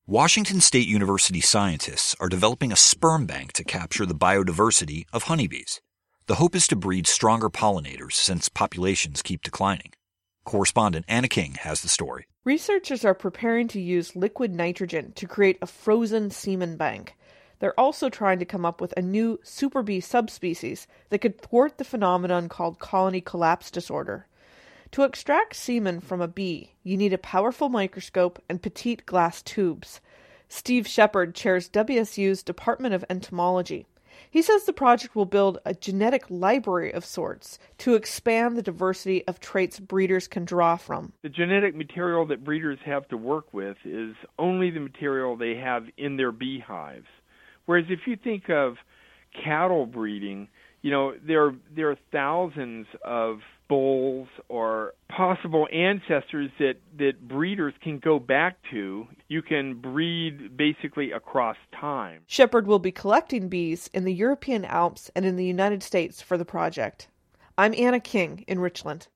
Washington State University scientists are developing a sperm bank to capture the biodiversity of honeybees. The hope is to breed stronger pollinators since populations keep declining. Correspondent Anna King has the story. Researchers are preparing to use liquid nitrogen to create a frozen semen bank. They're also trying to come up with a new super bee subspecies that could thwart the phenomenon called colony collapse disorder. To extract semen from a bee, you need a powerful microscope and petite glass tubes. Steve Shepard chairs WSU's Department of Entomology. He says the project will build a genetic library of sorts to expand the diversity of traits breeders can draw from. The genetic material that breeders have to work with is only the material they have in their beehives. Whereas if you think of cattle breeding, there are thousands of bulls or possible ancestors that breeders can go back to. You can breed basically across time. Shepard will be collecting bees in the European Alps and in the United States for the project. I'm Anna King in Richland.